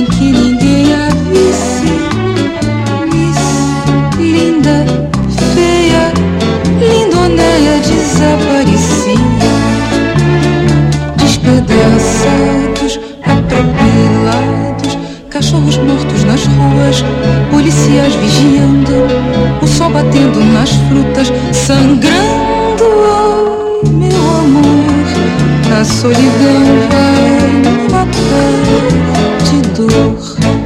sem que ninguém a visse. Miss, linda, feia, lindonéia desaparecia. Despedaçados, atropelados, cachorros mortos nas ruas, policiais vigiando, o sol batendo nas frutas, sangrando. Ai, meu amor, a solidão vai me matar de dor.